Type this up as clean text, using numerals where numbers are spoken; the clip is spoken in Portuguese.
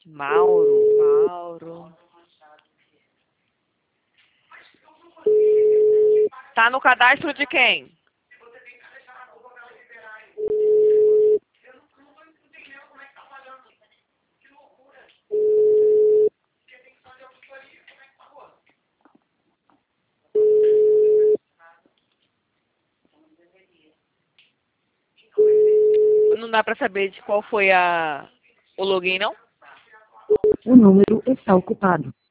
Mauro. Tá no cadastro de quem? Não dá pra saber de qual foi o login, não? O número está ocupado.